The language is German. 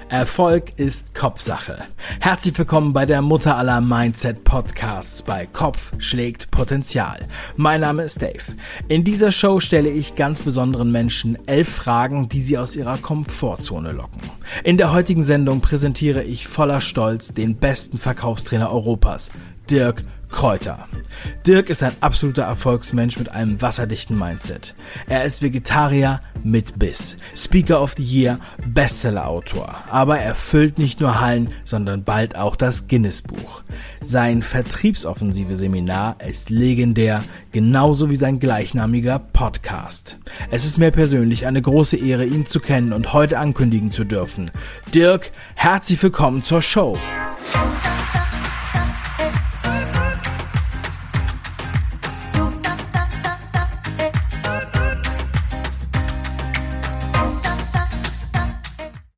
Erfolg ist Kopfsache. Herzlich willkommen bei der Mutter aller Mindset-Podcasts bei Kopf schlägt Potenzial. Mein Name ist Dave. In dieser Show stelle ich ganz besonderen Menschen 11 Fragen, die sie aus ihrer Komfortzone locken. In der heutigen Sendung präsentiere ich voller Stolz den besten Verkaufstrainer Europas, Dirk Kräuter. Dirk ist ein absoluter Erfolgsmensch mit einem wasserdichten Mindset. Er ist Vegetarier mit Biss, Speaker of the Year, Bestseller-Autor. Aber er füllt nicht nur Hallen, sondern bald auch das Guinness-Buch. Sein Vertriebsoffensive-Seminar ist legendär, genauso wie sein gleichnamiger Podcast. Es ist mir persönlich eine große Ehre, ihn zu kennen und heute ankündigen zu dürfen. Dirk, herzlich willkommen zur Show.